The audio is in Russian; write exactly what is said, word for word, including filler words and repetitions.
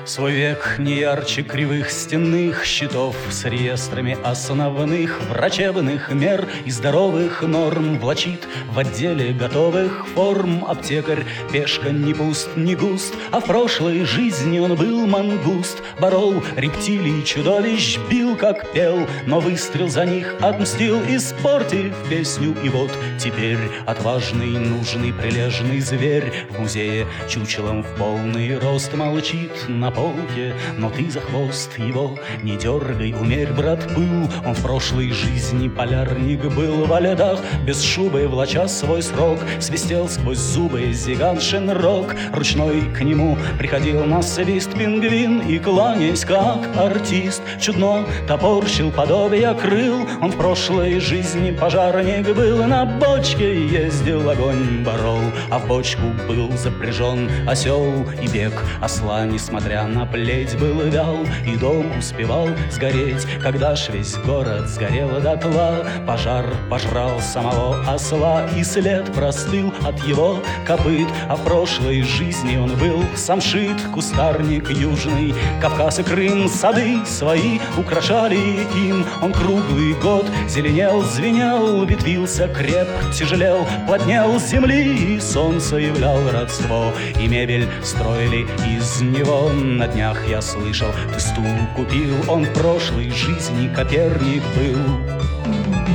Свой век не ярче кривых стенных щитов с реестрами основных врачебных мер и здоровых норм влачит в отделе готовых форм аптекарь. Пешка не пуст, не густ, а в прошлой жизни он был мангуст. Борол рептилий, чудовищ, бил как пел, но выстрел за них отмстил, испортив песню. И вот теперь отважный, нужный, прилежный зверь в музее чучелом в полный рост молчит на полке, но ты за хвост его не дергай, умерь, брат, пыл. Он в прошлой жизни полярник был во льдах, без шубы влача свой срок, свистел сквозь зубы зиганшин рог. Ручной к нему приходил на свист пингвин и, кланяясь как артист, чудно топорщил подобие крыл. Он в прошлой жизни пожарник был, на бочке ездил, огонь борол, а в бочку был запряжен осел, и бег осла, несмотря на плеть, был вял, и дом успевал сгореть, когда ж весь город сгорел дотла. Пожар пожрал самого осла, и след простыл от его копыт, а в прошлой жизни он был самшит, кустарник южный, Кавказ и Крым, сады свои украшали им. Он круглый год зеленел, звенел, ветвился, креп, тяжелел, плотнел с земли, и солнце являл родство, и мебель строили из него. На днях я слышал, ты стул купил, он в прошлой жизни Коперник был.